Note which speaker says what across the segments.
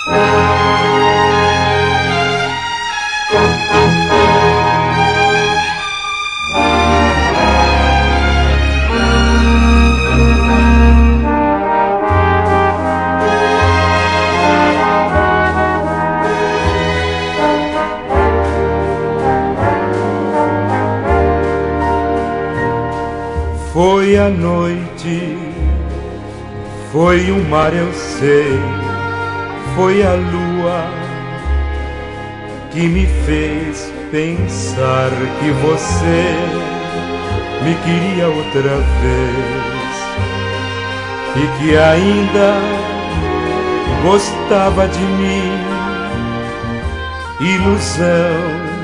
Speaker 1: Foi a noite, foi o mar, eu sei, foi a lua que me fez pensar que você me queria outra vez e que ainda gostava de mim. Ilusão,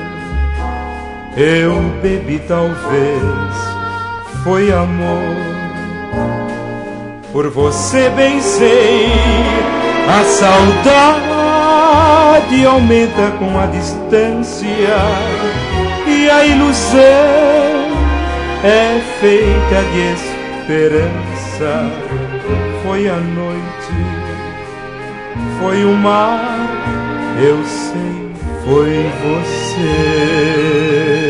Speaker 1: eu bebi talvez. Foi amor, por você bem sei. A saudade aumenta com a distância e a ilusão é feita de esperança. Foi a noite, foi o mar, eu sei, foi você.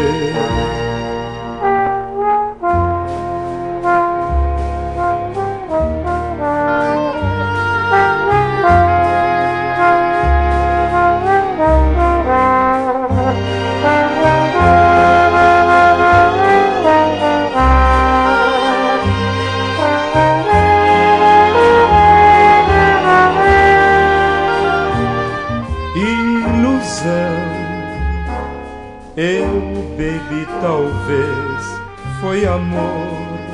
Speaker 1: Eu bebi talvez, foi amor,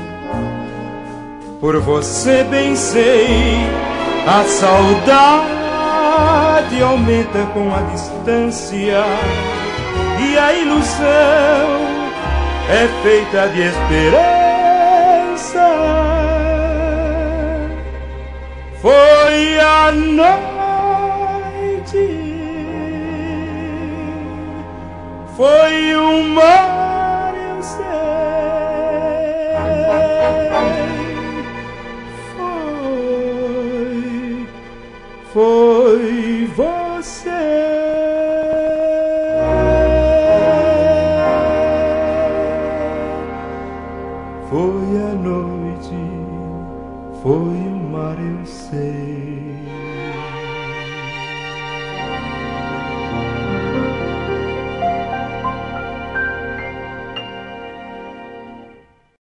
Speaker 1: por você bem sei. A saudade aumenta com a distância e a ilusão é feita de esperança. Foi a noite, foi o mar, eu sei, foi você. Foi a noite, foi o mar, eu sei.